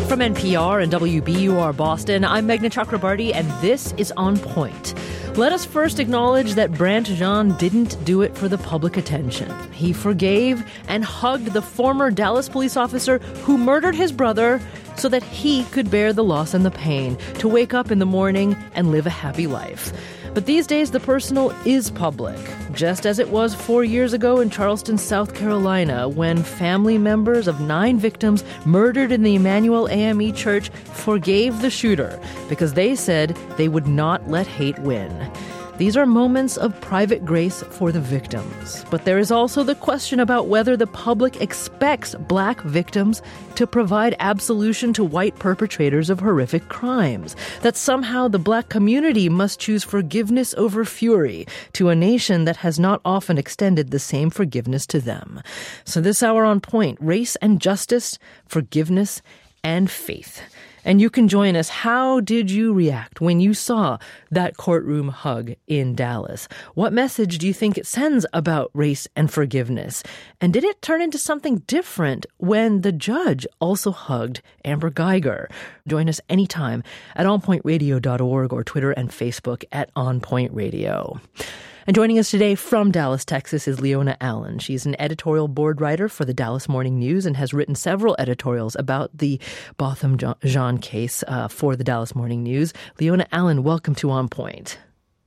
From NPR and WBUR Boston, I'm Meghna Chakrabarty, and this is On Point. Let us first acknowledge that Brandt Jean didn't do it for the public attention. He forgave and hugged the former Dallas police officer who murdered his brother so that he could bear the loss and the pain, to wake up in the morning and live a happy life. But these days, the personal is public, just as it was 4 years ago in Charleston, South Carolina, when family members of 9 victims murdered in the Emmanuel AME Church forgave the shooter because they said they would not let hate win. These are moments of private grace for the victims. But there is also the question about whether the public expects black victims to provide absolution to white perpetrators of horrific crimes. That somehow the black community must choose forgiveness over fury to a nation that has not often extended the same forgiveness to them. So this hour on Point, race and justice, forgiveness and faith. And you can join us. How did you react when you saw that courtroom hug in Dallas? What message do you think it sends about race and forgiveness? And did it turn into something different when the judge also hugged Amber Guyger? Join us anytime at onpointradio.org or Twitter and Facebook at onpointradio. And joining us today from Dallas, Texas, is Leona Allen. She's an editorial board writer for the Dallas Morning News and has written several editorials about the Botham Jean case for the Dallas Morning News. Leona Allen, welcome to On Point.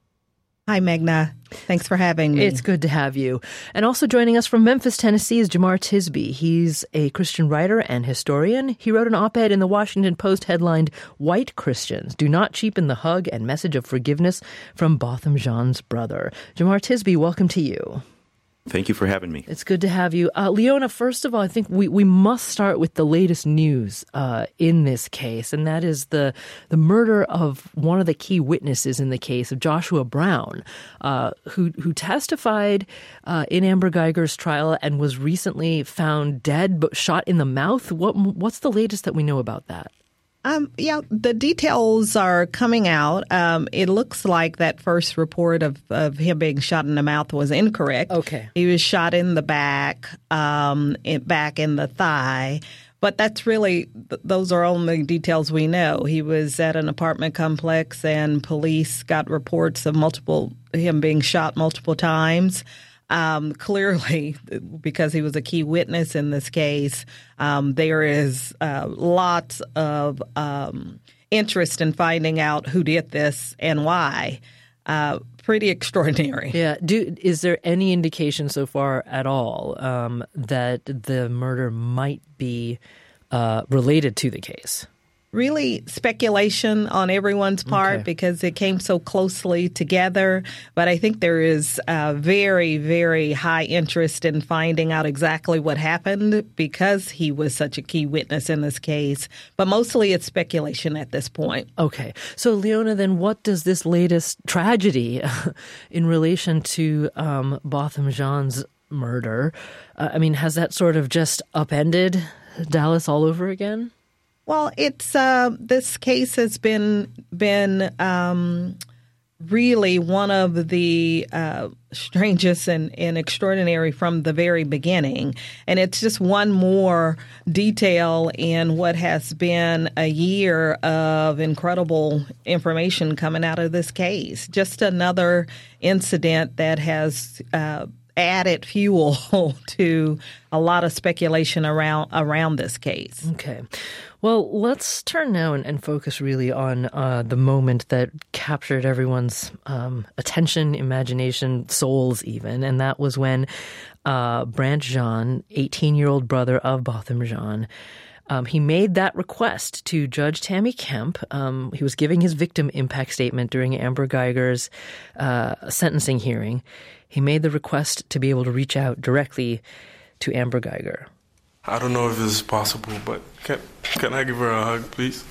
Hi, Meghna. Thanks for having me. It's good to have you. And also joining us from Memphis, Tennessee is Jemar Tisby. He's a Christian writer and historian. He wrote an op-ed in the Washington Post headlined, "White Christians Do Not Cheapen the Hug and Message of Forgiveness from Botham Jean's Brother." Jemar Tisby, welcome to you. Thank you for having me. It's good to have you. Leona, first of all, I think we must start with the latest news in this case, and that is the murder of one of the key witnesses in the case, of Joshua Brown, who testified in Amber Guyger's trial and was recently found dead but shot in the mouth. What's the latest that we know about that? The details are coming out. It looks like that first report of him being shot in the mouth was incorrect. Okay. He was shot in the back, back in the thigh. But that's really, those are only details we know. He was at an apartment complex and police got reports of him being shot multiple times. Clearly, because he was a key witness in this case, there is lots of interest in finding out who did this and why. Pretty extraordinary. Yeah. Is there any indication so far at all that the murder might be related to the case? Really speculation on everyone's part because it came so closely together. But I think there is very, very high interest in finding out exactly what happened because he was such a key witness in this case. But mostly it's speculation at this point. Okay. So, Leona, then what does this latest tragedy in relation to Botham Jean's murder, has that sort of just upended Dallas all over again? Well, it's this case has been really one of the strangest and extraordinary from the very beginning. And it's just one more detail in what has been a year of incredible information coming out of this case. Just another incident that has added fuel to a lot of speculation around this case. Okay. Well, let's turn now and focus really on the moment that captured everyone's attention, imagination, souls even, and that was when Brandt Jean, 18-year-old brother of Botham Jean, he made that request to Judge Tammy Kemp. He was giving his victim impact statement during Amber Guyger's sentencing hearing. He made the request to be able to reach out directly to Amber Guyger. I don't know if this is possible, but can I give her a hug, please?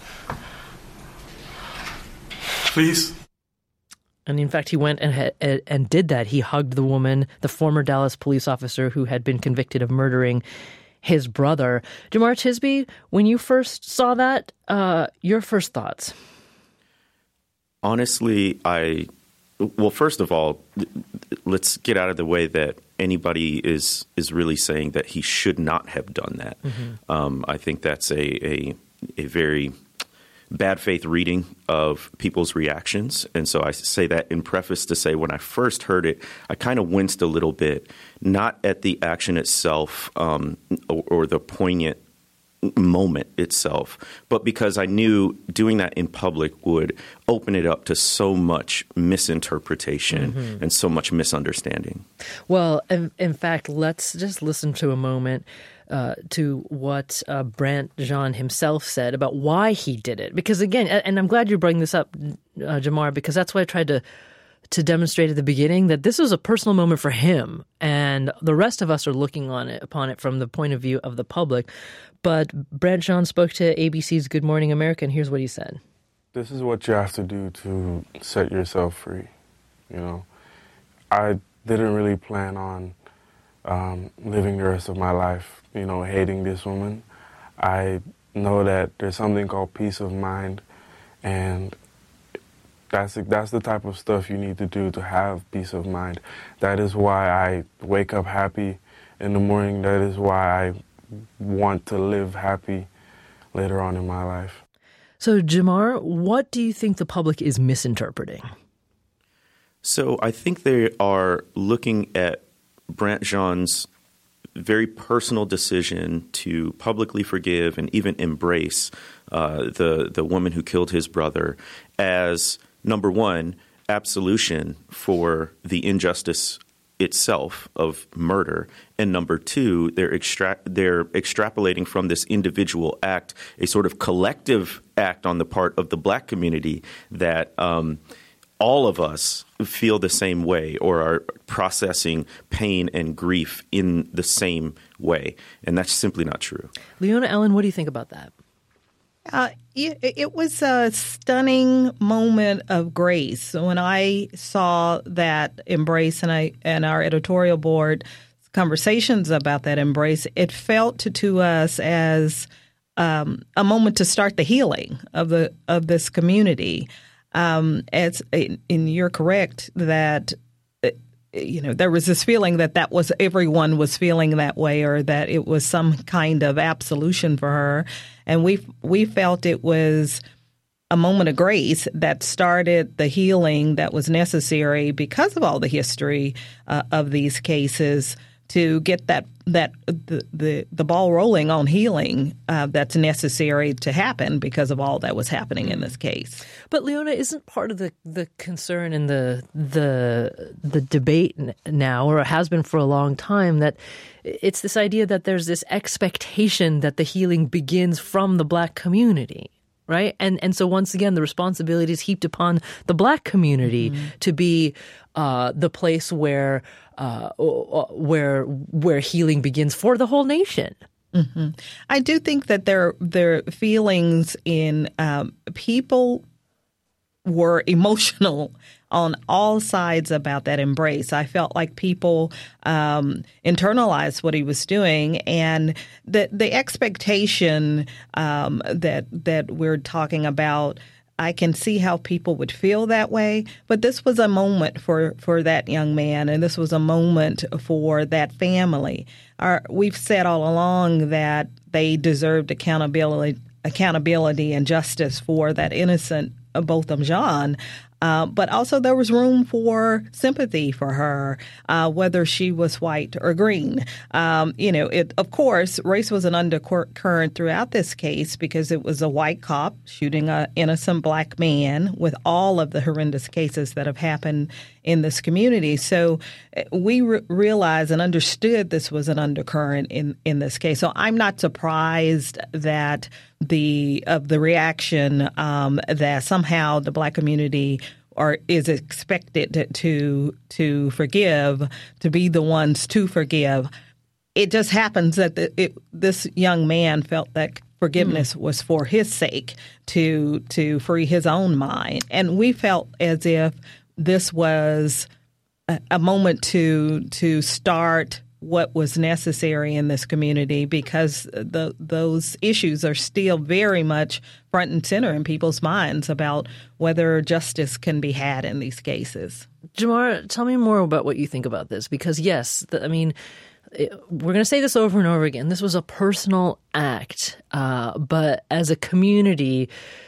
Please? And in fact, he went and did that. He hugged the woman, the former Dallas police officer who had been convicted of murdering his brother. Jemar Tisby, when you first saw that, your first thoughts? Honestly, well, first of all, let's get out of the way that anybody is really saying that he should not have done that. Mm-hmm. I think that's a a very bad faith reading of people's reactions. And so I say that in preface to say when I first heard it, I kind of winced a little bit, not at the action itself or the poignant moment itself, but because I knew doing that in public would open it up to so much misinterpretation and so much misunderstanding. Well, in fact, let's just listen to a moment to what Brandt Jean himself said about why he did it. Because again, and I'm glad you bring this up, Jamar, because that's why I tried to demonstrate at the beginning that this was a personal moment for him, and the rest of us are looking upon it from the point of view of the public. But Brandt Jean spoke to ABC's Good Morning America, and here's what he said. This is what you have to do to set yourself free. You know, I didn't really plan on living the rest of my life, you know, hating this woman. I know that there's something called peace of mind, and that's the type of stuff you need to do to have peace of mind. That is why I wake up happy in the morning. That is why I want to live happy later on in my life. So, Jamar, what do you think the public is misinterpreting? So I think they are looking at Brandt Jean's very personal decision to publicly forgive and even embrace the woman who killed his brother as, number one, absolution for the injustice itself of murder, and number two, they're extrapolating from this individual act a sort of collective act on the part of the Black community that all of us feel the same way or are processing pain and grief in the same way, and that's simply not true. Leona Ellen, what do you think about that? It was a stunning moment of grace. When I saw that embrace and our editorial board conversations about that embrace, it felt to us as a moment to start the healing of this community. And you're correct that there was this feeling that was everyone was feeling that way, or that it was some kind of absolution for her. And we felt it was a moment of grace that started the healing that was necessary because of all the history of these cases to get the ball rolling on healing that's necessary to happen because of all that was happening in this case. But Leona, isn't part of the concern and the debate now, or it has been for a long time, that it's this idea that there's this expectation that the healing begins from the Black community, right? And so once again, the responsibility is heaped upon the Black community to be the place where healing begins for the whole nation. Mm-hmm. I do think that their feelings in people were emotional on all sides about that embrace. I felt like people internalized what he was doing, and the expectation that we're talking about, I can see how people would feel that way, but this was a moment for that young man, and this was a moment for that family. We've said all along that they deserved accountability and justice for that innocent Botham Jean. But also there was room for sympathy for her, whether she was white or green. Of course, race was an undercurrent throughout this case because it was a white cop shooting an innocent Black man with all of the horrendous cases that have happened in this community. So we realized and understood this was an undercurrent in this case. So I'm not surprised that the reaction that somehow the Black community is expected to forgive, to be the ones to forgive. It just happens that this young man felt that forgiveness was for his sake, to free his own mind, and we felt as if this was a moment to start what was necessary in this community, because those issues are still very much front and center in people's minds about whether justice can be had in these cases. Jamar, tell me more about what you think about this, because yes, we're going to say this over and over again. This was a personal act, but as a community,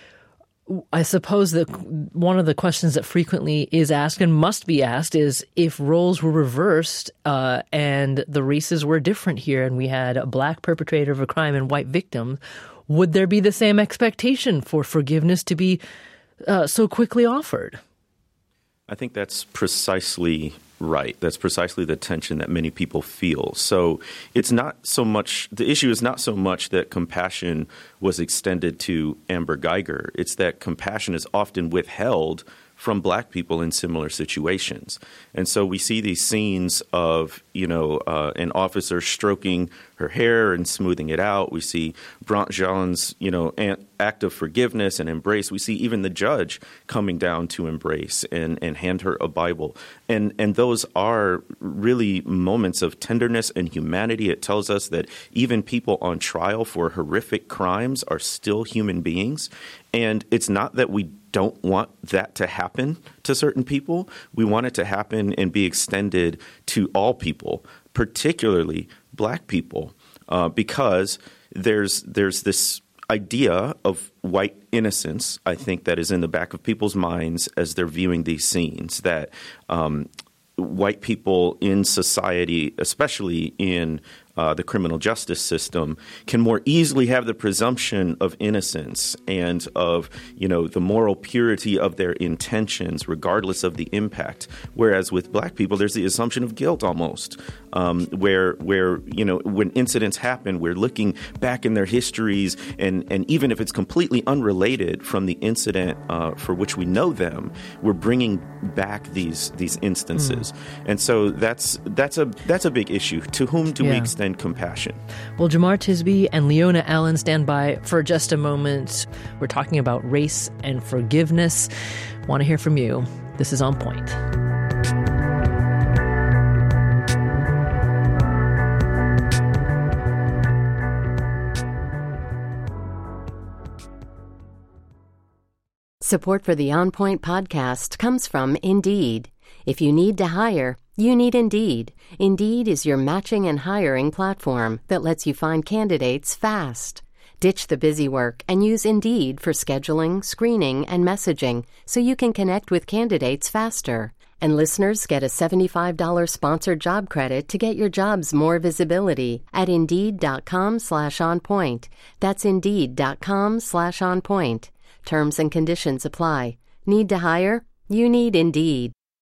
I suppose that one of the questions that frequently is asked and must be asked is if roles were reversed and the races were different here and we had a black perpetrator of a crime and white victim, would there be the same expectation for forgiveness to be so quickly offered? I think that's precisely right. That's precisely the tension that many people feel. So it's not so much, the issue is not so much that compassion was extended to Amber Guyger. It's that compassion is often withheld from black people in similar situations. And so we see these scenes of, an officer stroking her hair and smoothing it out. We see Brandt Jean's, act of forgiveness and embrace. We see even the judge coming down to embrace and hand her a Bible. And those are really moments of tenderness and humanity. It tells us that even people on trial for horrific crimes are still human beings. And it's not that we don't want that to happen to certain people. We want it to happen and be extended to all people, particularly black people, because there's this idea of white innocence, I think, that is in the back of people's minds as they're viewing these scenes, that white people in society, especially in the criminal justice system, can more easily have the presumption of innocence and of, the moral purity of their intentions, regardless of the impact. Whereas with black people, there's the assumption of guilt almost, where when incidents happen, we're looking back in their histories, and even if it's completely unrelated from the incident for which we know them, we're bringing back these instances. And so that's a big issue. To whom do we extend compassion? Well, Jemar Tisby and Leona Allen, stand by for just a moment. We're talking about race and forgiveness. Want to hear from you. This is On Point. Support for the On Point podcast comes from Indeed. If you need to hire, you need Indeed. Indeed is your matching and hiring platform that lets you find candidates fast. Ditch the busy work and use Indeed for scheduling, screening, and messaging so you can connect with candidates faster. And listeners get a $75 sponsored job credit to get your jobs more visibility at Indeed.com/onpoint. That's Indeed.com/onpoint. Terms and conditions apply. Need to hire? You need Indeed.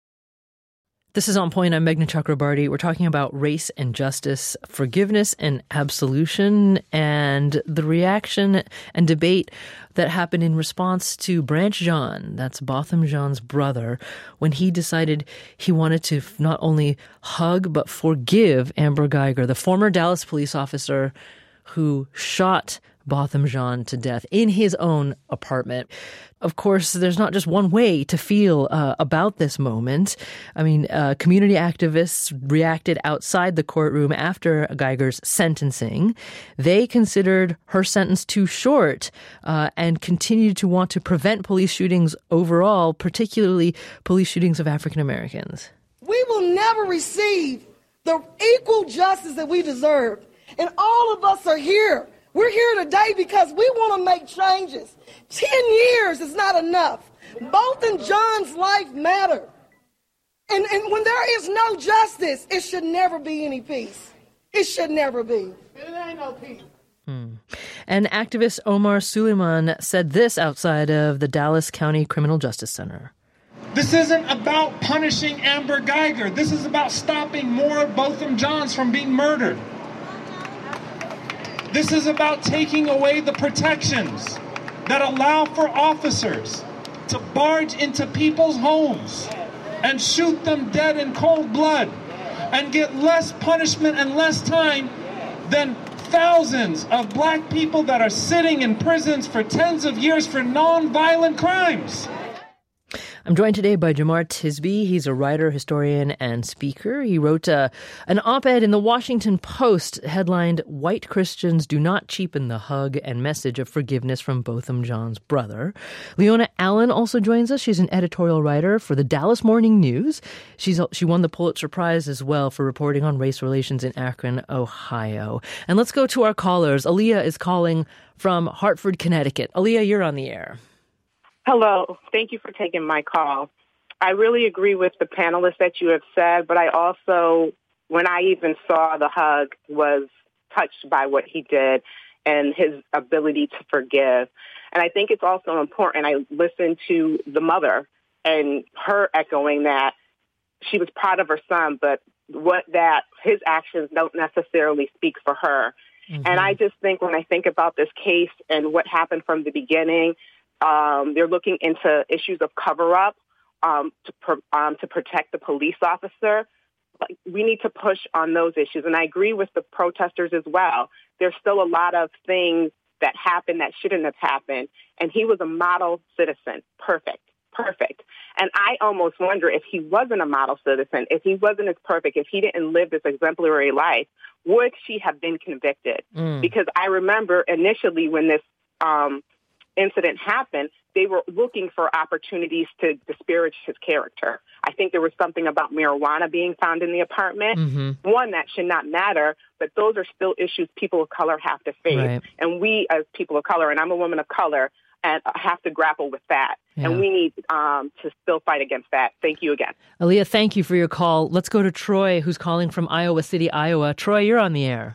This is On Point. I'm Meghna Chakrabarty. We're talking about race and justice, forgiveness and absolution, and the reaction and debate that happened in response to Brandt Jean, that's Botham Jean's brother, when he decided he wanted to not only hug but forgive Amber Guyger, the former Dallas police officer who shot Botham Jean to death in his own apartment. Of course, there's not just one way to feel about this moment. I mean, community activists reacted outside the courtroom after Guyger's sentencing. They considered her sentence too short and continued to want to prevent police shootings overall, particularly police shootings of African Americans. We will never receive the equal justice that we deserve. And all of us are here. We're here today because we want to make changes. 10 years is not enough. Botham Jean's life matter. And when there is no justice, it should never be any peace. It should never be. It ain't no peace. And activist Omar Suleiman said this outside of the Dallas County Criminal Justice Center. This isn't about punishing Amber Guyger. This is about stopping more Botham Jeans from being murdered. This is about taking away the protections that allow for officers to barge into people's homes and shoot them dead in cold blood and get less punishment and less time than thousands of black people that are sitting in prisons for tens of years for non-violent crimes. I'm joined today by Jemar Tisby. He's a writer, historian, and speaker. He wrote an op-ed in the Washington Post headlined, "White Christians Do Not Cheapen the Hug and Message of Forgiveness from Botham Jean's Brother." Leona Allen also joins us. She's an editorial writer for the Dallas Morning News. She won the Pulitzer Prize as well for reporting on race relations in Akron, Ohio. And let's go to our callers. Aaliyah is calling from Hartford, Connecticut. Aaliyah, you're on the air. Hello. Thank you for taking my call. I really agree with the panelists that you have said, but I also, when I even saw the hug, was touched by what he did and his ability to forgive. And I think it's also important. I listened to the mother and her echoing that she was proud of her son, but his actions don't necessarily speak for her. Mm-hmm. And I just think when I think about this case and what happened from the beginning, they're looking into issues of cover-up to protect the police officer. We need to push on those issues. And I agree with the protesters as well. There's still a lot of things that happened that shouldn't have happened. And he was a model citizen. Perfect. And I almost wonder if he wasn't a model citizen, if he wasn't as perfect, if he didn't live this exemplary life, would she have been convicted? Because I remember initially when this incident happened, they were looking for opportunities to disparage his character. I think there was something about marijuana being found in the apartment. Mm-hmm. One, that should not matter, but those are still issues people of color have to face. Right. And we as people of color, and I'm a woman of color, and have to grapple with that. Yeah. And we need to still fight against that. Thank you again. Aaliyah, thank you for your call. Let's go to Troy, who's calling from Iowa City, Iowa. Troy, you're on the air.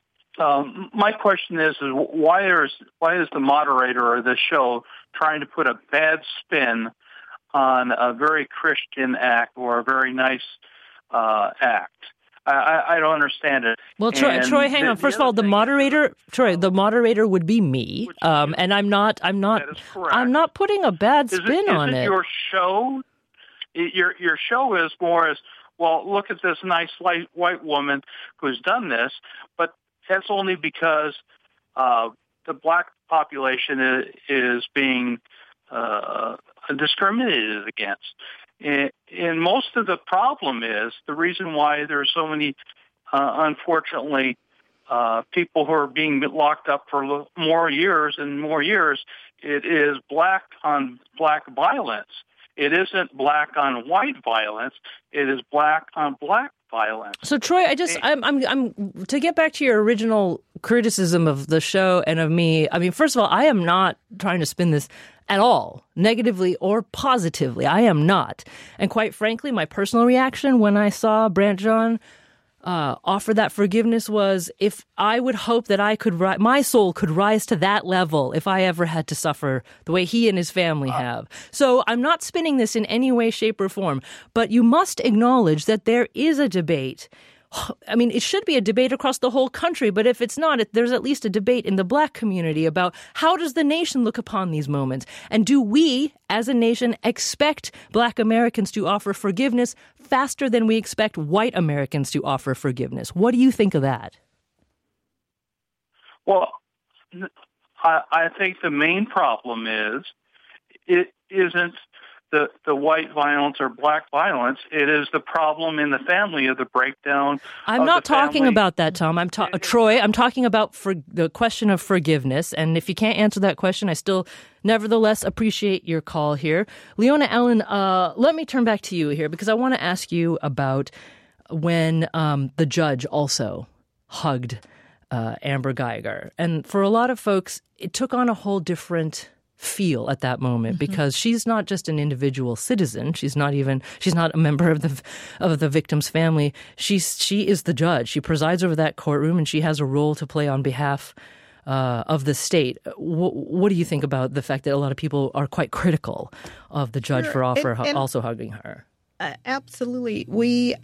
My question is why is the moderator of this show trying to put a bad spin on a very Christian act or a very nice act? I don't understand it. Well, Troy, hang on. First of all, the moderator would be me, and I'm not putting a bad spin on it. Your show, your show is more as well. Look at this nice white woman who's done this, but that's only because the black population is being discriminated against. And most of the problem is the reason why there are so many, unfortunately, people who are being locked up for more years and more years. It is black on black violence. It isn't black on white violence. It is black on black violence. So, Troy, I'm to get back to your original criticism of the show and of me. I mean, first of all, I am not trying to spin this at all, negatively or positively. I am not. And quite frankly, my personal reaction when I saw Brandt Jean offer that forgiveness was, if I would hope that my soul could rise to that level if I ever had to suffer the way he and his family have. So I'm not spinning this in any way, shape, or form. But you must acknowledge that there is a debate. I mean, it should be a debate across the whole country, but if it's not, there's at least a debate in the black community about how does the nation look upon these moments? And do we, as a nation, expect black Americans to offer forgiveness faster than we expect white Americans to offer forgiveness? What do you think of that? Well, I think the main problem is it isn't the white violence or black violence. It is the problem in the family of the breakdown. I'm not talking about that, Tom. Troy, I'm talking about the question of forgiveness. And if you can't answer that question, I still nevertheless appreciate your call here. Leona Allen, let me turn back to you here because I want to ask you about when the judge also hugged Amber Guyger. And for a lot of folks, it took on a whole different feel at that moment because she's not just an individual citizen. She's not a member of the victim's family. She is the judge. She presides over that courtroom and she has a role to play on behalf of the state. What do you think about the fact that a lot of people are quite critical of the judge for also hugging her? Absolutely. We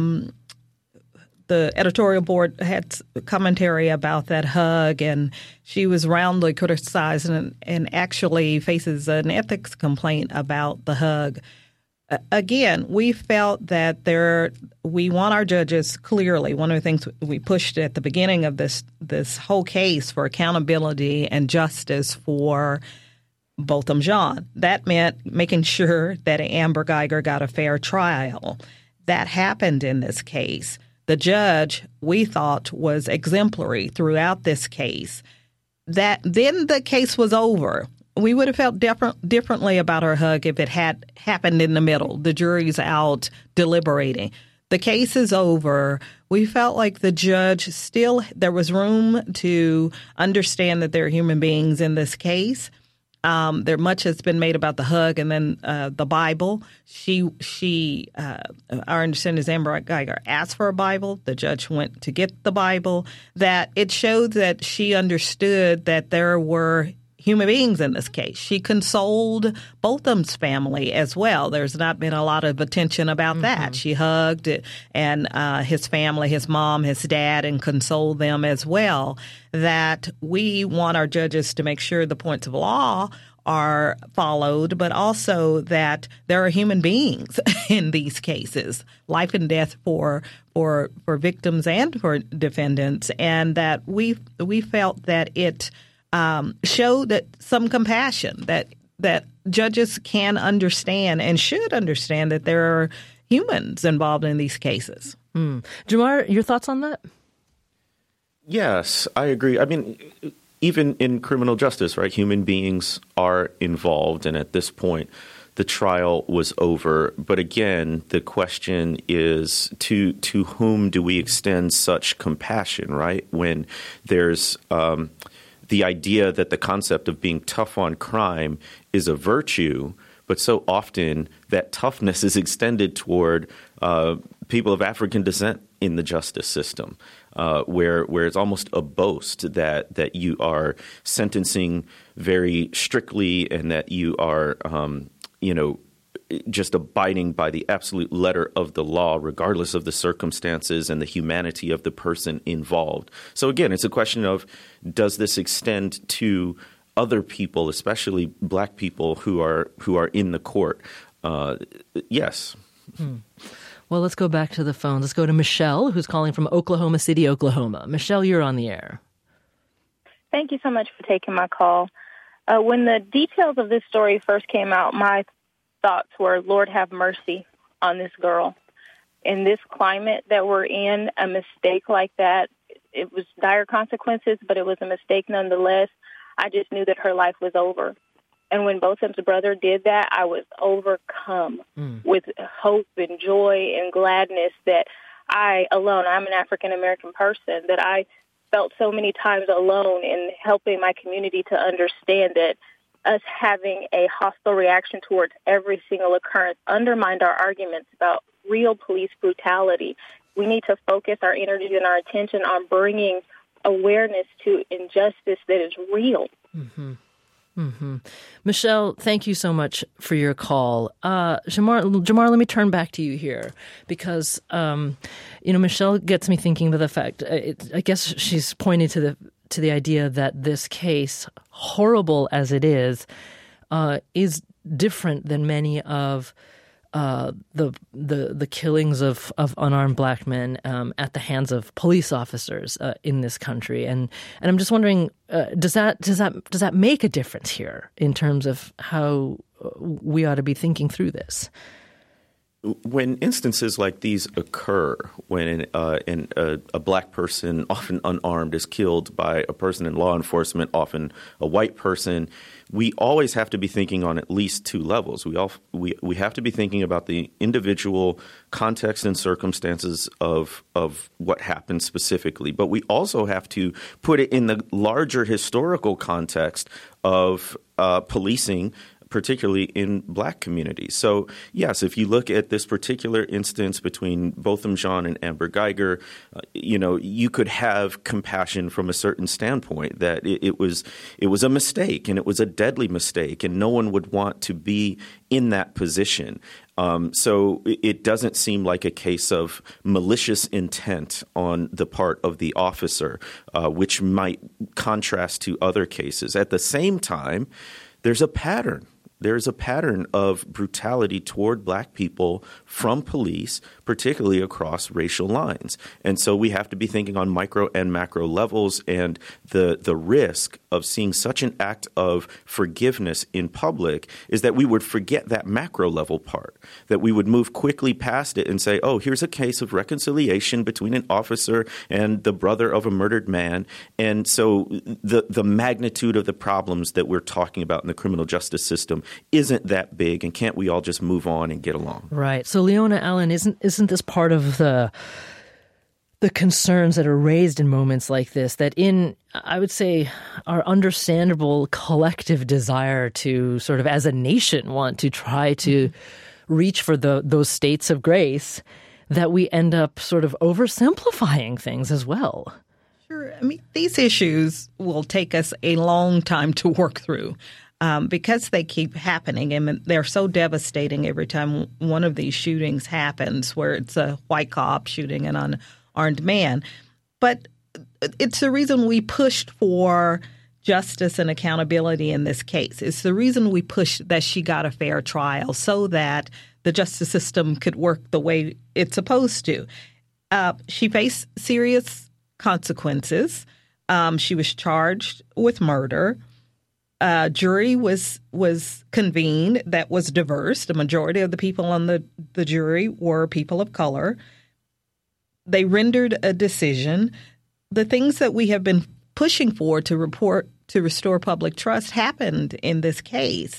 the editorial board had commentary about that hug, and she was roundly criticized and actually faces an ethics complaint about the hug. Again, we felt that we want our judges clearly. One of the things we pushed at the beginning of this whole case for accountability and justice for Botham Jean. That meant making sure that Amber Guyger got a fair trial. That happened in this case. The judge, we thought, was exemplary throughout this case. That then the case was over. We would have felt differently about her hug if it had happened in the middle. The jury's out deliberating. The case is over. We felt like the judge there was room to understand that there are human beings in this case. There much has been made about the hug and then the Bible. Our understanding is Amber Guyger asked for a Bible. The judge went to get the Bible. That it showed that she understood that there were human beings in this case. She consoled Botham's family as well. There's not been a lot of attention about that. She hugged and his family, his mom, his dad, and consoled them as well. That we want our judges to make sure the points of law are followed, but also that there are human beings in these cases, life and death for victims and for defendants, and that we felt that it showed that some compassion, that judges can understand and should understand that there are humans involved in these cases. Jamar, your thoughts on that? Yes, I agree. I mean, even in criminal justice, right, human beings are involved. And at this point, the trial was over. But again, the question is to whom do we extend such compassion, right, when there's the idea that the concept of being tough on crime is a virtue, but so often that toughness is extended toward people of African descent in the justice system, where it's almost a boast that you are sentencing very strictly and that you are, just abiding by the absolute letter of the law, regardless of the circumstances and the humanity of the person involved. So again, it's a question of, does this extend to other people, especially Black people who are in the court? Yes. Well, let's go back to the phones. Let's go to Michelle, who's calling from Oklahoma City, Oklahoma. Michelle, you're on the air. Thank you so much for taking my call. When the details of this story first came out, my thoughts were, Lord have mercy on this girl. In this climate that we're in, a mistake like that, it was dire consequences, but it was a mistake nonetheless. I just knew that her life was over. And when Botham's brother did that, I was overcome with hope and joy and gladness that I'm an African-American person, that I felt so many times alone in helping my community to understand that us having a hostile reaction towards every single occurrence undermined our arguments about real police brutality. We need to focus our energy and our attention on bringing awareness to injustice that is real. Michelle, thank you so much for your call. Jamar, let me turn back to you here because, Michelle gets me thinking to the fact, I guess she's pointing to the idea that this case, horrible as it is different than many of the killings of unarmed Black men at the hands of police officers in this country, and I'm just wondering, does that make a difference here in terms of how we ought to be thinking through this? When instances like these occur, when a Black person, often unarmed, is killed by a person in law enforcement, often a white person, we always have to be thinking on at least two levels. We have to be thinking about the individual context and circumstances of what happened specifically, but we also have to put it in the larger historical context of policing, particularly in Black communities. So, yes, if you look at this particular instance between Botham Jean and Amber Guyger, you could have compassion from a certain standpoint that it was a mistake, and it was a deadly mistake, and no one would want to be in that position. So it doesn't seem like a case of malicious intent on the part of the officer, which might contrast to other cases. At the same time, there's a pattern. There's a pattern of brutality toward Black people from police, particularly across racial lines. And so we have to be thinking on micro and macro levels, and the risk of seeing such an act of forgiveness in public is that we would forget that macro level part, that we would move quickly past it and say, oh, here's a case of reconciliation between an officer and the brother of a murdered man. And so the magnitude of the problems that we're talking about in the criminal justice system isn't that big, and can't we all just move on and get along? Right. So, Leona Allen, isn't this part of the concerns that are raised in moments like this, that in, I would say, our understandable collective desire to sort of as a nation want to try to reach for those states of grace, that we end up sort of oversimplifying things as well? Sure. I mean, these issues will take us a long time to work through. Because they keep happening, and they're so devastating every time one of these shootings happens, where it's a white cop shooting an unarmed man. But it's the reason we pushed for justice and accountability in this case. It's the reason we pushed that she got a fair trial, so that the justice system could work the way it's supposed to. She faced serious consequences. She was charged with murder. Jury was convened that was diverse. The majority of the people on the jury were people of color. They rendered a decision. The things that we have been pushing for to restore public trust happened in this case,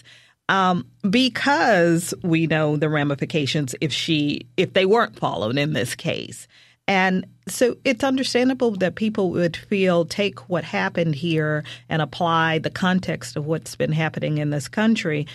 because we know the ramifications if they weren't followed in this case. And so it's understandable that people would take what happened here and apply the context of what's been happening in this country.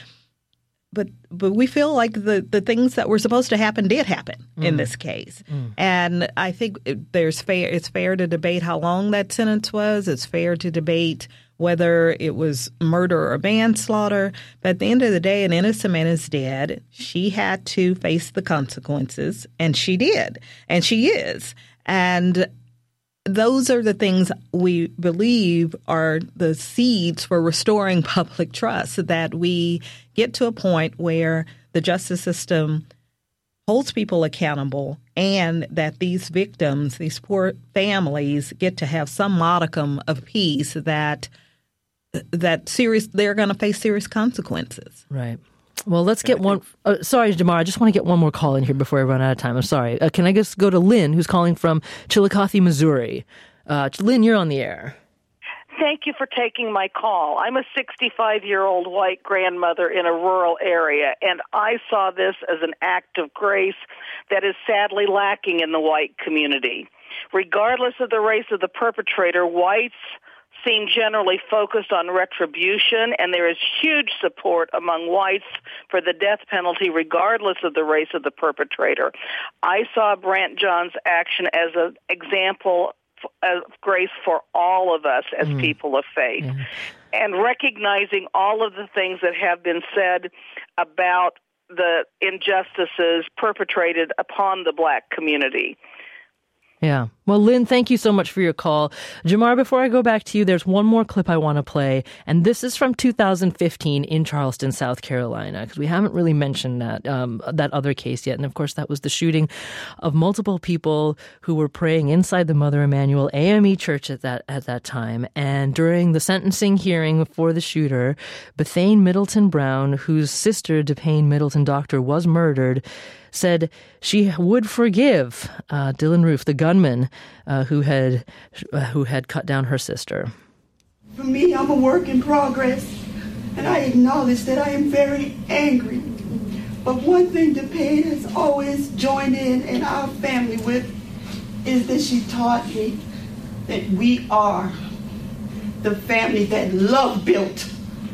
But we feel like the things that were supposed to happen did happen in this case. And I think it's fair to debate how long that sentence was. It's fair to debate whether it was murder or manslaughter. But at the end of the day, an innocent man is dead. She had to face the consequences, and she did, and she is. And those are the things we believe are the seeds for restoring public trust, that we get to a point where the justice system holds people accountable, and that these victims, these poor families, get to have some modicum of peace that they're going to face serious consequences. Right. Well, let's get one. Sorry, Jamar, I just want to get one more call in here before I run out of time. I'm sorry. Can I just go to Lynn, who's calling from Chillicothe, Missouri? Lynn, you're on the air. Thank you for taking my call. I'm a 65-year-old white grandmother in a rural area, and I saw this as an act of grace that is sadly lacking in the white community. Regardless of the race of the perpetrator, whites seem generally focused on retribution, and there is huge support among whites for the death penalty regardless of the race of the perpetrator. I saw Brandt John's action as an example of grace for all of us as people of faith, and recognizing all of the things that have been said about the injustices perpetrated upon the black community. Yeah. Well, Lynn, thank you so much for your call. Jamar, before I go back to you, there's one more clip I want to play, and this is from 2015 in Charleston, South Carolina, because we haven't really mentioned that other case yet. And of course, that was the shooting of multiple people who were praying inside the Mother Emanuel AME Church at that time. And during the sentencing hearing for the shooter, Bethane Middleton Brown, whose sister, DePayne Middleton Doctor, was murdered, said she would forgive Dylann Roof, the gunman who had cut down her sister. For me, I'm a work in progress, and I acknowledge that I am very angry. But one thing DePayne has always joined in our family with is that she taught me that we are the family that love built.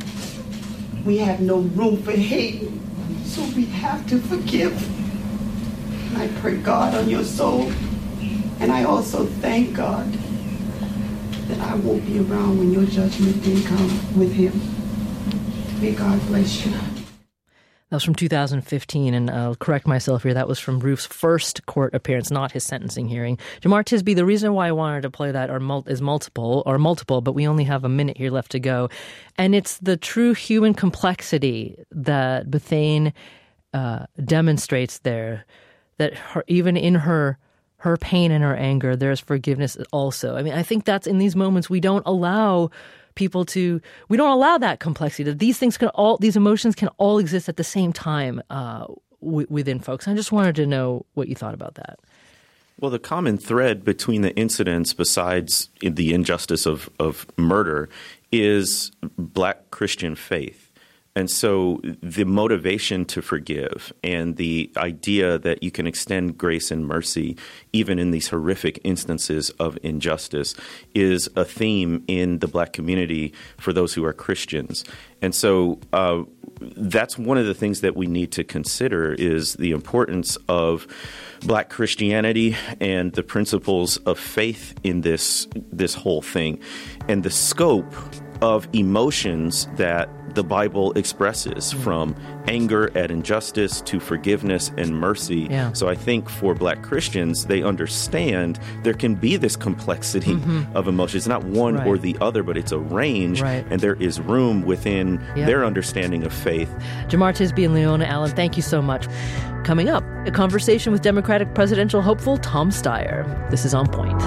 We have no room for hate, so we have to forgive. I pray God on your soul, and I also thank God that I won't be around when your judgment day comes with him. May God bless you. That was from 2015, and I'll correct myself here. That was from Roof's first court appearance, not his sentencing hearing. Jamar Tisby, the reason why I wanted to play that is multiple, but we only have a minute here left to go. And it's the true human complexity that Bethane demonstrates there, that even in her pain and her anger, there's forgiveness also. I mean, I think that's in these moments we don't allow people to, we don't allow that complexity, that these emotions can all exist at the same time within folks. I just wanted to know what you thought about that. Well, the common thread between the incidents, besides the injustice of murder, is Black Christian faith. And so the motivation to forgive and the idea that you can extend grace and mercy even in these horrific instances of injustice is a theme in the Black community for those who are Christians. And so that's one of the things that we need to consider is the importance of Black Christianity and the principles of faith in this whole thing and the scope of emotions that the Bible expresses, from anger at injustice to forgiveness and mercy. Yeah. So I think for Black Christians, they understand there can be this complexity of emotions. It's not one or the other, but it's a range, and there is room within their understanding of faith. Jemar Tisby and Leona Allen, thank you so much. Coming up, a conversation with Democratic presidential hopeful Tom Steyer. This is On Point.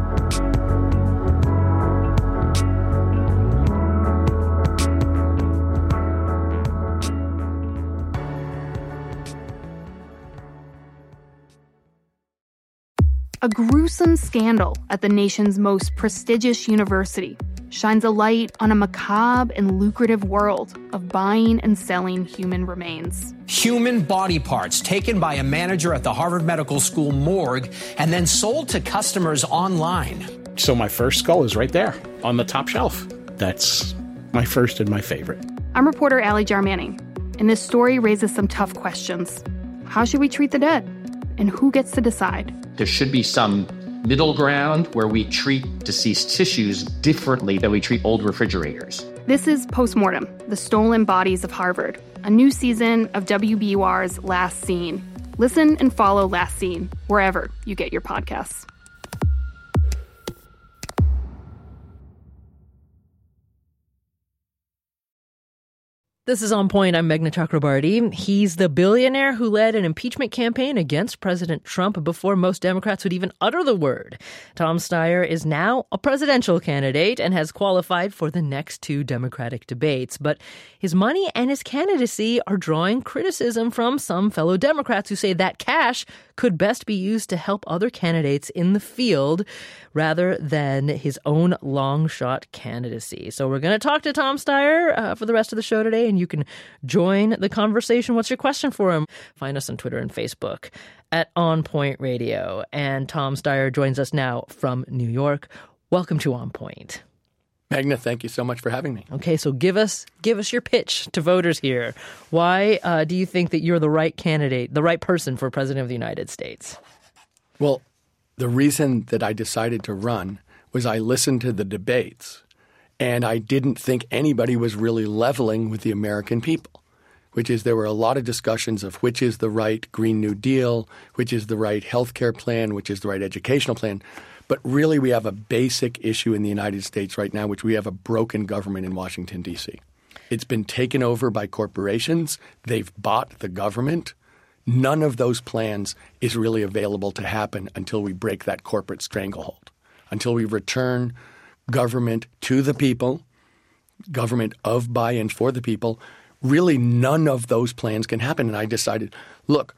A gruesome scandal at the nation's most prestigious university shines a light on a macabre and lucrative world of buying and selling human remains. Human body parts taken by a manager at the Harvard Medical School morgue and then sold to customers online. So my first skull is right there on the top shelf. That's my first and my favorite. I'm reporter Allie Jarmanning, and this story raises some tough questions. How should we treat the dead? And who gets to decide? There should be some middle ground where we treat deceased tissues differently than we treat old refrigerators. This is Postmortem, The Stolen Bodies of Harvard, a new season of WBUR's Last Scene. Listen and follow Last Scene wherever you get your podcasts. This is On Point. I'm Meghna Chakrabarty. He's the billionaire who led an impeachment campaign against President Trump before most Democrats would even utter the word. Tom Steyer is now a presidential candidate and has qualified for the next two Democratic debates. But his money and his candidacy are drawing criticism from some fellow Democrats who say that cash could best be used to help other candidates in the field rather than his own long-shot candidacy. So we're going to talk to Tom Steyer for the rest of the show today, and you can join the conversation. What's your question for him? Find us on Twitter and Facebook at On Point Radio. And Tom Steyer joins us now from New York. Welcome to On Point. Meghna, thank you so much for having me. Okay, so give us your pitch to voters here. Why do you think that you're the right candidate, the right person for President of the United States? Well, the reason that I decided to run was I listened to the debates, and I didn't think anybody was really leveling with the American people, which is there were a lot of discussions of which is the right Green New Deal, which is the right health care plan, which is the right educational plan. But really, we have a basic issue in the United States right now, which we have a broken government in Washington, D.C. It's been taken over by corporations. They've bought the government. None of those plans is really available to happen until we break that corporate stranglehold, until we return government to the people, government of, by, and for the people. Really, none of those plans can happen. And I decided, look,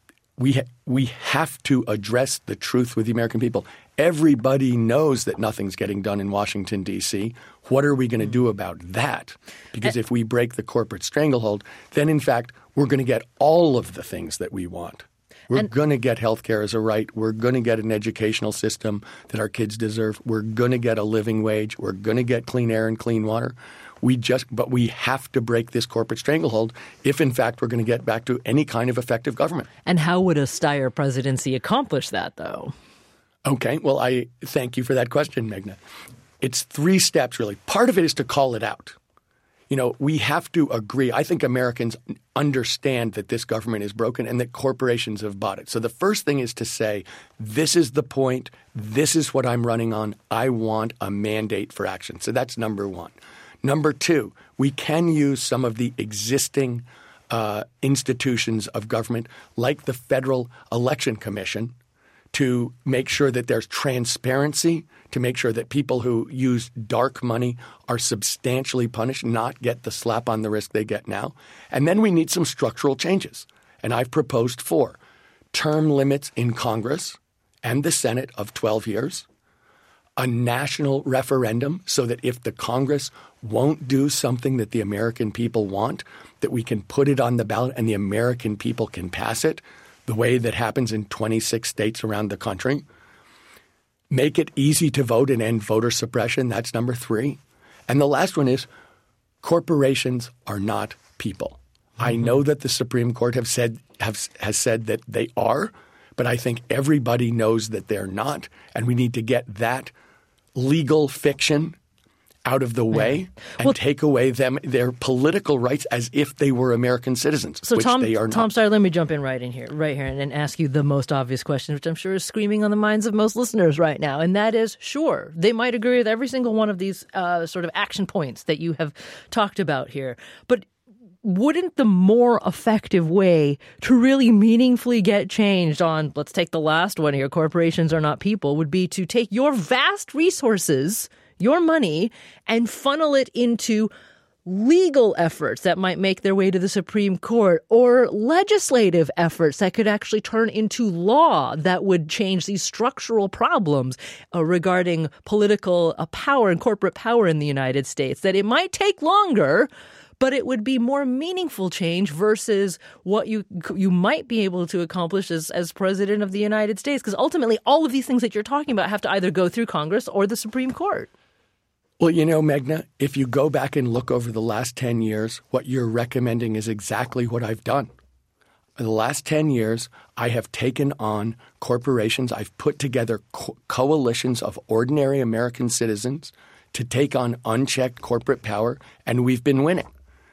we have to address the truth with the American people. Everybody knows that nothing's getting done in Washington, D.C. What are we going to do about that? Because if we break the corporate stranglehold, then, in fact, we're going to get all of the things that we want. We're going to get health care as a right. We're going to get an educational system that our kids deserve. We're going to get a living wage. We're going to get clean air and clean water. But we have to break this corporate stranglehold if, in fact, we're going to get back to any kind of effective government. And how would a Steyer presidency accomplish that, though? Okay. Well, I thank you for that question, Meghna. It's 3 steps, really. Part of it is to call it out. You know, we have to agree. I think Americans understand that this government is broken and that corporations have bought it. So the first thing is to say, this is the point. This is what I'm running on. I want a mandate for action. So that's number one. Number 2, we can use some of the existing institutions of government, like the Federal Election Commission, to make sure that there's transparency, to make sure that people who use dark money are substantially punished, not get the slap on the wrist they get now. And then we need some structural changes. And I've proposed 4. Term limits in Congress and the Senate of 12 years, a national referendum so that if the Congress won't do something that the American people want, that we can put it on the ballot and the American people can pass it the way that happens in 26 states around the country. Make it easy to vote and end voter suppression. That's number 3. And the last one is corporations are not people. I know that the Supreme Court has said that they are, but I think everybody knows that they're not, and we need to get that legal fiction out of the way and take away their political rights as if they were American citizens, which they are not. Tom, sorry, let me jump in right here, and ask you the most obvious question, which I'm sure is screaming on the minds of most listeners right now, and that is, sure, they might agree with every single one of these sort of action points that you have talked about here, but wouldn't the more effective way to really meaningfully get changed on, let's take the last one here, corporations are not people, would be to take your vast resources, your money, and funnel it into legal efforts that might make their way to the Supreme Court, or legislative efforts that could actually turn into law that would change these structural problems regarding political power and corporate power in the United States, that it might take longer, but it would be more meaningful change versus what you might be able to accomplish as president of the United States. Because ultimately, all of these things that you're talking about have to either go through Congress or the Supreme Court. Well, you know, Meghna, if you go back and look over the last 10 years, what you're recommending is exactly what I've done. In the last 10 years, I have taken on corporations. I've put together coalitions of ordinary American citizens to take on unchecked corporate power, and we've been winning.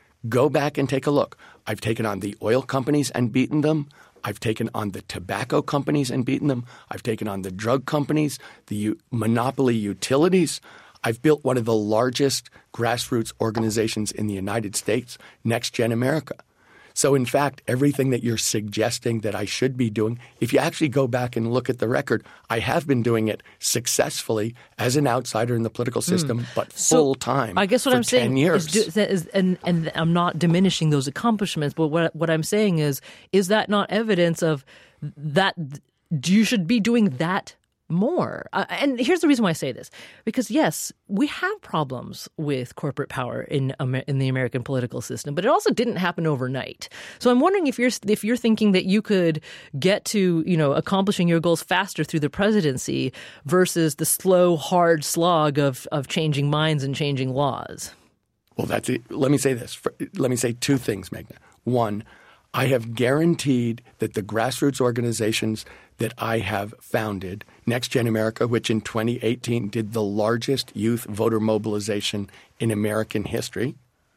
Go back and take a look. I've taken on the oil companies and beaten them. I've taken on the tobacco companies and beaten them. I've taken on the drug companies, the monopoly utilities. I've built one of the largest grassroots organizations in the United States, Next Gen America. So, in fact, everything that you're suggesting that I should be doing, if you actually go back and look at the record, I have been doing it successfully as an outsider in the political system, but full time. I guess what I'm saying 10 years. And I'm not diminishing those accomplishments, but what I'm saying is that not evidence of that you should be doing that more? And here's the reason why I say this. Because, yes, we have problems with corporate power in the American political system, but it also didn't happen overnight. So I'm wondering if you're thinking that you could get to, accomplishing your goals faster through the presidency versus the slow, hard slog of changing minds and changing laws. Well, that's it. Let me say this. Let me say 2 things, Meghna. One, I have guaranteed that the grassroots organizations that I have founded, Next Gen America, which in 2018 did the largest youth voter mobilization in American history,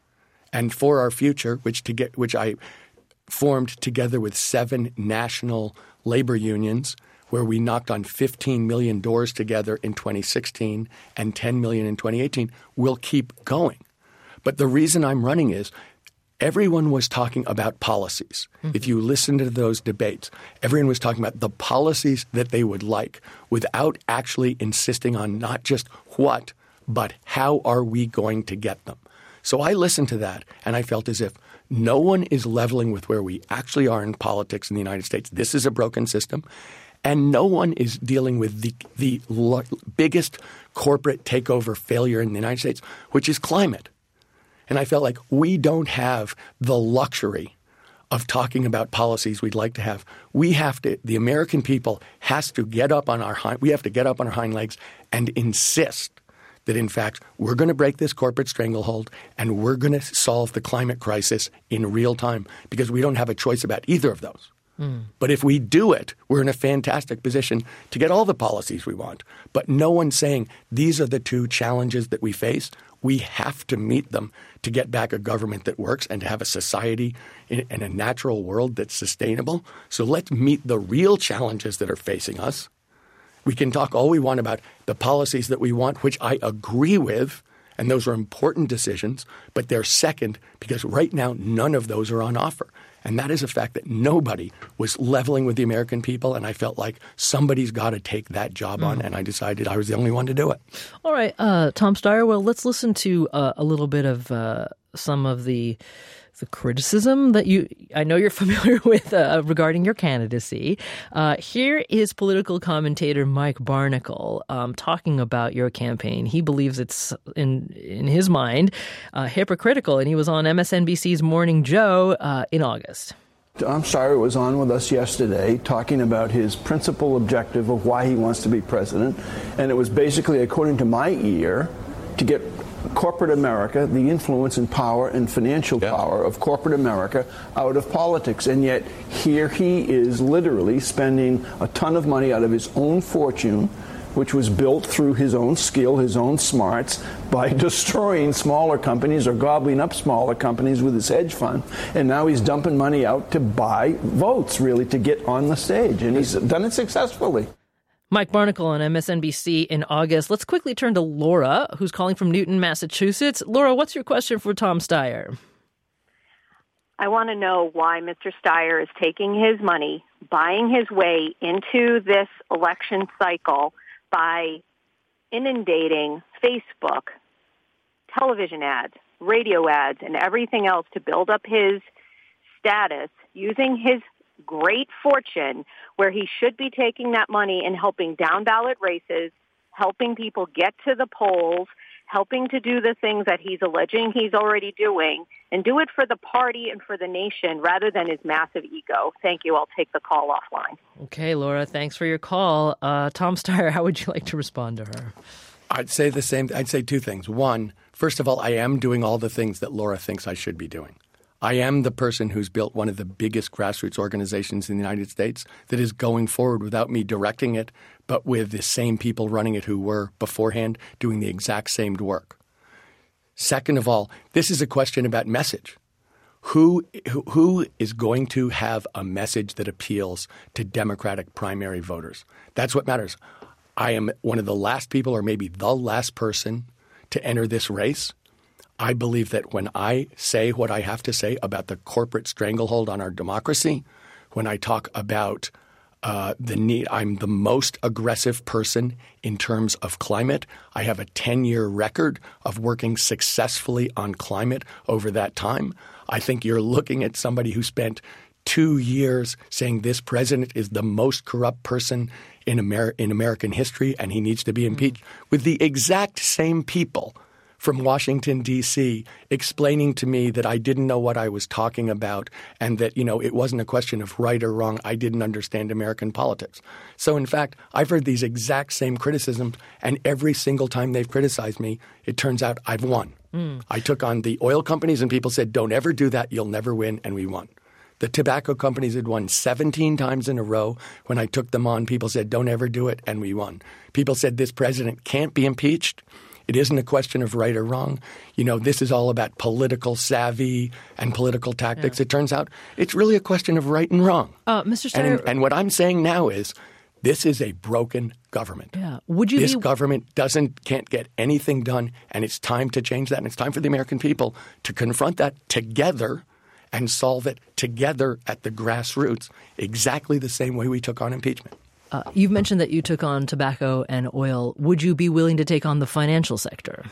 and For Our Future, which I formed together with 7 national labor unions, where we knocked on 15 million doors together in 2016 and 10 million in 2018, will keep going. But the reason I'm running is everyone was talking about policies. Mm-hmm. If you listen to those debates, everyone was talking about the policies that they would like without actually insisting on not just what, but how are we going to get them. So I listened to that, and I felt as if no one is leveling with where we actually are in politics in the United States. This is a broken system. And no one is dealing with the biggest corporate takeover failure in the United States, which is climate. And I felt like we don't have the luxury of talking about policies we'd like to have. The American people has to get up on our hind legs and insist that, in fact, we're going to break this corporate stranglehold and we're going to solve the climate crisis in real time, because we don't have a choice about either of those. But if we do it, we're in a fantastic position to get all the policies we want. But no one's saying these are the 2 challenges that we face. We have to meet them to get back a government that works and to have a society and a natural world that's sustainable. So let's meet the real challenges that are facing us. We can talk all we want about the policies that we want, which I agree with, and those are important decisions, but they're second because right now none of those are on offer. And that is a fact that nobody was leveling with the American people, and I felt like somebody's got to take that job on, and I decided I was the only one to do it. All right, Tom Steyer, well, let's listen to a little bit of some of the criticism that I know you're familiar with regarding your candidacy. Here is political commentator Mike Barnicle talking about your campaign. He believes it's, in his mind, hypocritical, and he was on MSNBC's Morning Joe in August. Tom Steyer was on with us yesterday talking about his principal objective of why he wants to be president, and it was basically, according to my ear, to get corporate America, the influence and power and financial power of corporate America, out of politics. And yet here he is literally spending a ton of money out of his own fortune, which was built through his own skill, his own smarts, by destroying smaller companies or gobbling up smaller companies with his hedge fund. And now he's dumping money out to buy votes, really, to get on the stage. And he's done it successfully. Mike Barnicle on MSNBC in August. Let's quickly turn to Laura, who's calling from Newton, Massachusetts. Laura, what's your question for Tom Steyer? I want to know why Mr. Steyer is taking his money, buying his way into this election cycle by inundating Facebook, television ads, radio ads, and everything else to build up his status, using his great fortune where he should be taking that money and helping down ballot races, helping people get to the polls, helping to do the things that he's alleging he's already doing, and do it for the party and for the nation rather than his massive ego. Thank you. I'll take the call offline. Okay, Laura, thanks for your call. Tom Steyer, how would you like to respond to her? I'd say the same. I'd say two things. One, first of all, I am doing all the things that Laura thinks I should be doing. I am the person who's built one of the biggest grassroots organizations in the United States that is going forward without me directing it, but with the same people running it who were beforehand doing the exact same work. Second of all, this is a question about message. Who is going to have a message that appeals to Democratic primary voters? That's what matters. I am one of the last people, or maybe the last person, to enter this race. I believe that when I say what I have to say about the corporate stranglehold on our democracy, when I talk about the need, I'm the most aggressive person in terms of climate. I have a 10-year record of working successfully on climate over that time. I think you're looking at somebody who spent 2 years saying this president is the most corrupt person in American history and he needs to be impeached, with the exact same people from Washington, D.C., explaining to me that I didn't know what I was talking about and that, it wasn't a question of right or wrong. I didn't understand American politics. So, in fact, I've heard these exact same criticisms, and every single time they've criticized me, it turns out I've won. I took on the oil companies, and people said, don't ever do that. You'll never win, and we won. The tobacco companies had won 17 times in a row. When I took them on, people said, don't ever do it, and we won. People said this president can't be impeached. It isn't a question of right or wrong. This is all about political savvy and political tactics. Yeah. It turns out it's really a question of right and wrong. Mr. Steyer, and what I'm saying now is this is a broken government. Yeah. This government can't get anything done, and it's time to change that. And it's time for the American people to confront that together and solve it together at the grassroots, exactly the same way we took on impeachment. You've mentioned that you took on tobacco and oil. Would you be willing to take on the financial sector?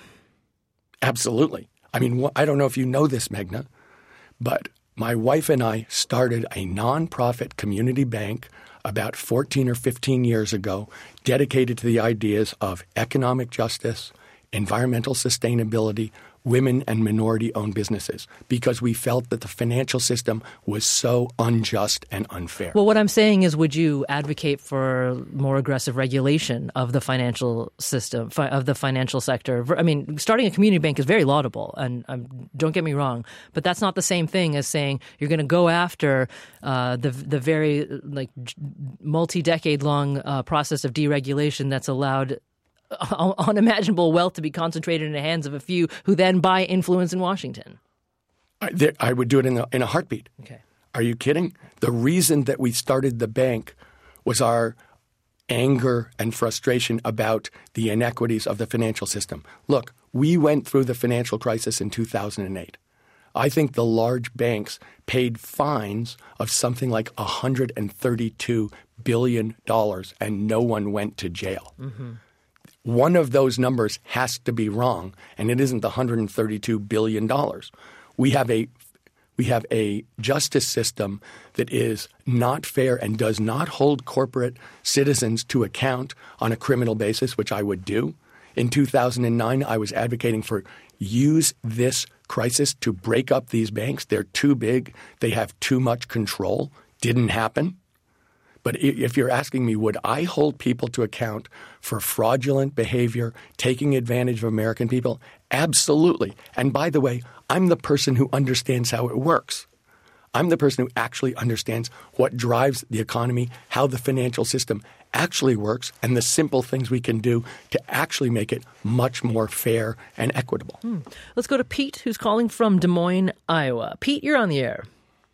Absolutely. I mean, I don't know if you know this, Meghna, but my wife and I started a nonprofit community bank about 14 or 15 years ago, dedicated to the ideas of economic justice, environmental sustainability, women and minority-owned businesses, because we felt that the financial system was so unjust and unfair. Well, what I'm saying is, would you advocate for more aggressive regulation of the financial system, of the financial sector? I mean, starting a community bank is very laudable, and don't get me wrong, but that's not the same thing as saying you're going to go after the very multi-decade-long process of deregulation that's allowed unimaginable wealth to be concentrated in the hands of a few who then buy influence in Washington. I would do it in a heartbeat. Okay. Are you kidding? The reason that we started the bank was our anger and frustration about the inequities of the financial system. Look, we went through the financial crisis in 2008. I think the large banks paid fines of something like $132 billion, and no one went to jail. Mm-hmm. One of those numbers has to be wrong, and it isn't the $132 billion. We have a justice system that is not fair and does not hold corporate citizens to account on a criminal basis, which I would do. In 2009, I was advocating for use this crisis to break up these banks. They're too big. They have too much control. Didn't happen. But if you're asking me, would I hold people to account for fraudulent behavior, taking advantage of American people? Absolutely. And by the way, I'm the person who understands how it works. I'm the person who actually understands what drives the economy, how the financial system actually works, and the simple things we can do to actually make it much more fair and equitable. Let's go to Pete, who's calling from Des Moines, Iowa. Pete, you're on the air.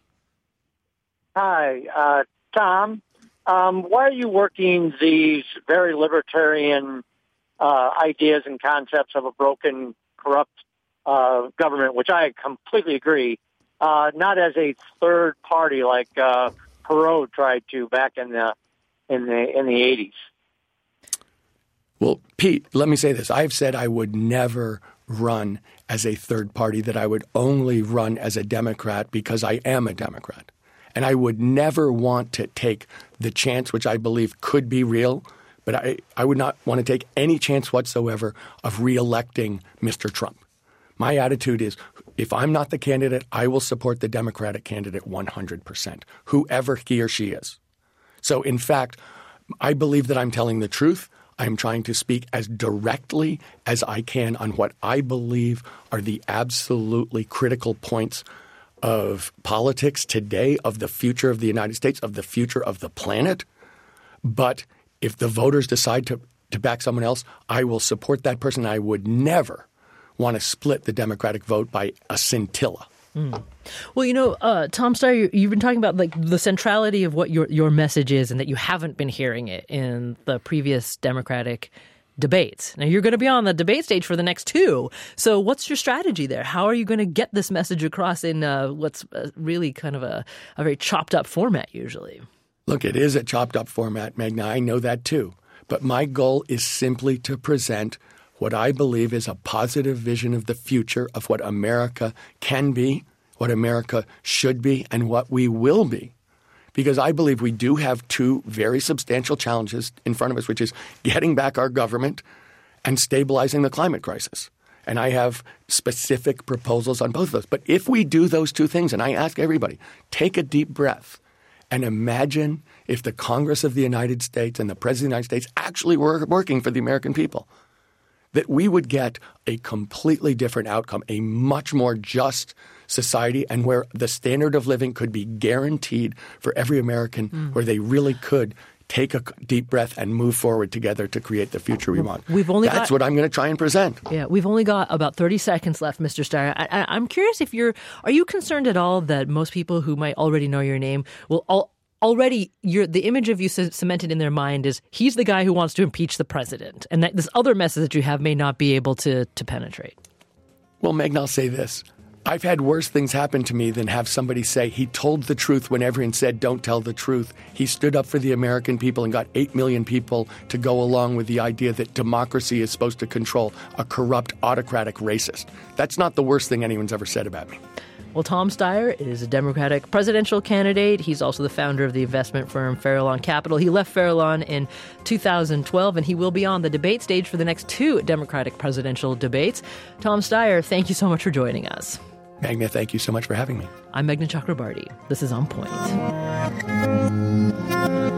Hi, Tom. Why are you working these very libertarian ideas and concepts of a broken, corrupt government, which I completely agree, not as a third party like Perot tried to back in the 80s? Well, Pete, let me say this. I've said I would never run as a third party, that I would only run as a Democrat because I am a Democrat. And I would never want to take the chance, which I believe could be real, but I would not want to take any chance whatsoever of reelecting Mr. Trump. My attitude is, if I'm not the candidate, I will support the Democratic candidate 100%, whoever he or she is. So, in fact, I believe that I'm telling the truth. I'm trying to speak as directly as I can on what I believe are the absolutely critical points of politics today, of the future of the United States, of the future of the planet. But if the voters decide to back someone else, I will support that person. I would never want to split the Democratic vote by a scintilla. Well, Tom Steyer, you've been talking about like the centrality of what your message is, and that you haven't been hearing it in the previous Democratic debates. Now, you're going to be on the debate stage for the next two. So what's your strategy there? How are you going to get this message across in what's really kind of a very chopped up format usually? Look, it is a chopped up format, Magna. I know that too. But my goal is simply to present what I believe is a positive vision of the future of what America can be, what America should be, and what we will be. Because I believe we do have two very substantial challenges in front of us, which is getting back our government and stabilizing the climate crisis. And I have specific proposals on both of those. But if we do those two things, and I ask everybody, take a deep breath and imagine if the Congress of the United States and the President of the United States actually were working for the American people, that we would get a completely different outcome, a much more just society, and where the standard of living could be guaranteed for every American, where they really could take a deep breath and move forward together to create the future we want. That's what I'm going to try and present. Yeah, we've only got about 30 seconds left, Mr. Steyer. I'm curious if are you concerned at all that most people who might already know your name will already the image of you cemented in their mind is he's the guy who wants to impeach the president, and that this other message that you have may not be able to penetrate? Well, Meg, I'll say this. I've had worse things happen to me than have somebody say he told the truth when everyone said don't tell the truth. He stood up for the American people and got 8 million people to go along with the idea that democracy is supposed to control a corrupt, autocratic racist. That's not the worst thing anyone's ever said about me. Well, Tom Steyer is a Democratic presidential candidate. He's also the founder of the investment firm Farallon Capital. He left Farallon in 2012, and he will be on the debate stage for the next two Democratic presidential debates. Tom Steyer, thank you so much for joining us. Magna, thank you so much for having me. I'm Meghna Chakrabarti. This is On Point.